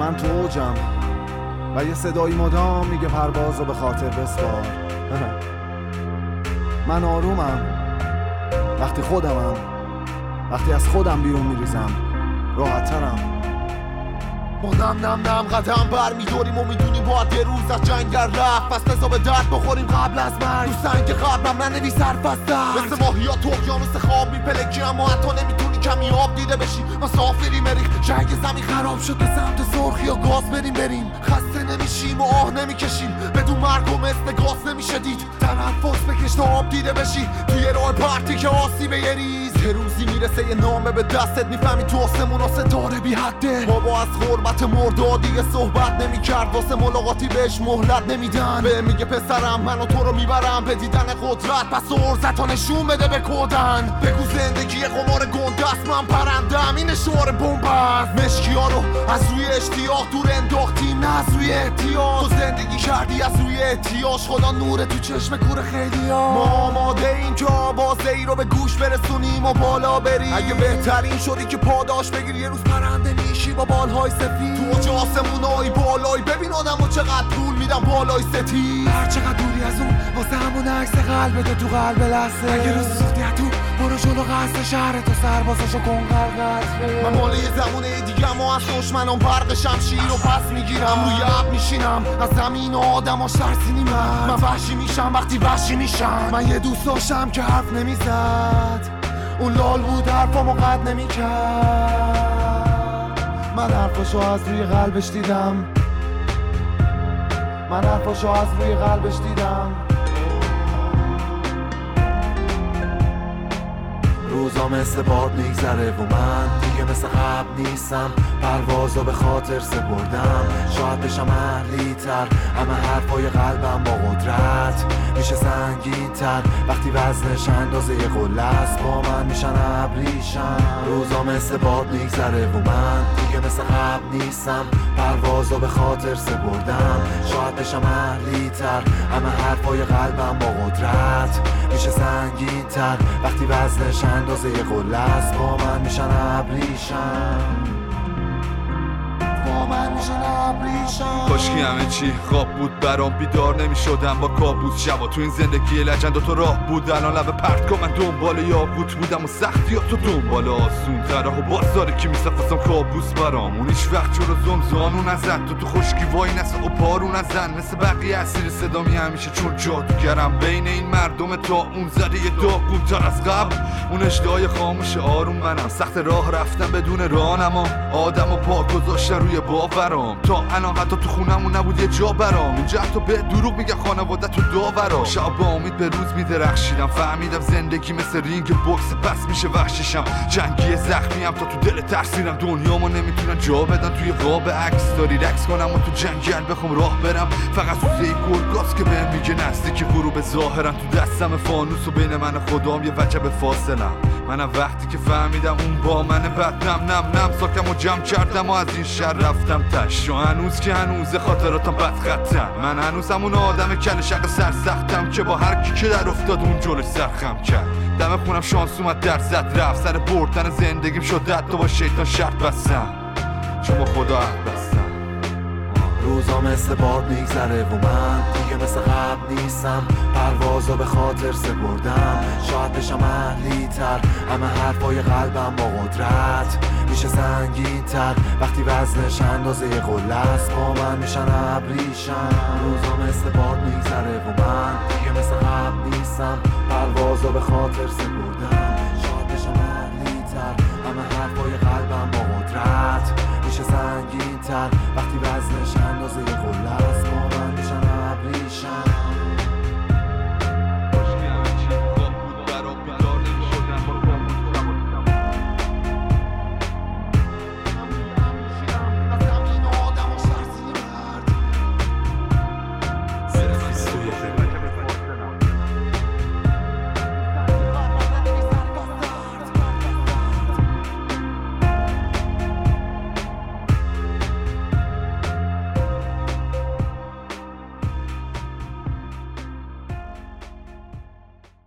من تو اوجم و یه صدایی مدام میگه پروازو به خاطر بسپار. من آرومم وقتی خودمم، وقتی از خودم بیرون میریزم راحت‌ترم. ما نم قدم بر میداریم و میدونیم باید یه روز از جنگل رفت، پس بزا به درد بخوریم قبل از مرگ. رو سنگ قلبم ننویس حرف از درد، مثل ماهیات اقیانوس خواب میپلکی اما حتی نمیتونی کمی آب دیده بشی. مسافری مریخ جنگ زمین خراب شد به سمت سرخی یا گاز بریم خسته نمیشیم و آه نمیکشیم، بدون مرگ و مثل گاز نمیشه دید. تنفس بکش تا آب دیده بشی توی راه پرتی که آسیبه یه ریز. یه روزی میرسه یه نامه به دستت، میفهمی تو آسمون آسه داره بی حده. بابا از غربت مردادی صحبت نمیکرد، واسه ملاقاتی بهش مهلت نمیدن. به میگه پسرم منو تو رو میبرم به دیدن قدرت، پس ارزت و نشون بده به کودن. بگو زندگی قمار گندست، من پرندم این شعار بمب است. مشکیا رو از روی اشتیاق دور انداختیم نه از روی احتیاج. تو زندگی کردی از روی احتیاج، خدا نور تو چشم کور خیلی ها. ما آماده ایم که آوازه ای رو به گوش برسونیم و بالا بریم. اگه بهترین شدی که پاداش بگیری یه روز پرنده میشی با بالهای سفید. تو اوج آسمونای بالایی ببین آدمو چقدر طول میدم بالای ستیز. هر چقدر دوری از اون واسه همون عکس قلبت تو قلب لحظه. اگه روز سوختی تو برو جلو قصد شهر تو سربازاشو کن غرق. من مال یه زمونه دیگه ما از دشمنام برق شمشیر رو پس میگیرم. روی اب میشینم از زمین و آدماش ترسینی. من وحشی میشم وقتی وحشی میشم. من یه دوست داشتم که حرف نمیزد، اون لال بود حرفامو قطع نمیکرد. من حرفاشو از روی قلبش دیدم، من حرفاشو از روی قلبش دیدم. روزا مثل باد میگذره و من دیگه مثل قبل نیستم. پروازو به خاطر سپردم، شاید بشم اهلی تر، همه حرفای قلبم با قدرت میشه سنگین تر. وقتی وزنش اندازه یه قله است با من میشن ابریشم. روزا مثل باد میگذره و من دیگه مثل قبل نیستم. پروازو به خاطر سپردم، شاید بشم اهلی تر، همه حرفای قلبم با قدرت میشه سنگین تر. وقتی وزنش اندازه یه قله است با من میشن ابریشم. کاشکی همه چی خواب بود برام، بیدار نمیشدم با کابوس. شبا تو این زندگی لجند و تو راه بود، الان لب پرت کن من دنبال یاقوت بودم و سختیاتو دنبال آسون تره و بازاره که میسفاسم کابوس برام. اون هیچ وقت چرا زمزانو نزد، تو خشکی وای نسه و پارو نزن. مثل بقیه اسیر صدامی همیشه چون جادوگرم بین این مردم تا اون زده یه داغون تر از قبل. اون اشتهای خاموش آروم منم، سخت راه رفتم بدون راهنما. آدم و پا گذاشتن روی باورام، تا الان حتی تو خونمون نبود یه جا برام. اینجا حتی به دروغ میگه خانواده تو داورا. شب با امید به روز میدرخشیدم، فهمیدم زندگی مثل رینگ بوکس پس میشه وحشیشم. جنگی زخمیم تا تو دل ترسیدم، دنیامو نمیتونن جا بدن. توی قاب عکس داری رقص کنم و تو جنگل بخوام راه برم. فقط سوزه گرگاست که بهم میگه نزدیک غروب ظاهرم. تو دستم فانوس و بین من خدام یه وجب فاصلم. منم وقتی که فهمیدم اون با من بد نم ساکم و جمع کردم و از این شهر رفتم تش. و هنوز که هنوز خاطراتم بد خطن، من هنوز همون آدم کل شق سرسختم که با هر کی که در افتاد اون جلوش سرخم کرد. دم خونم شانس اومد در زد رفت، سر بردن زندگیم شد حتی با شیطان شرط بستم، چون با خدا عهد بستم. روزا مثل باد میگذره و من دیگه مثل قبل نیستم. پروازو به خاطر سپردم، شاید بشم اهلی تر، همه حرفای قلبم با قدرت میشه سنگین تر. وقتی وزنش اندازه یه قله است با من میشن ابریشم. روزا مثل باد میگذره و من دیگه مثل قبل نیستم. پروازو به خاطر سپردم.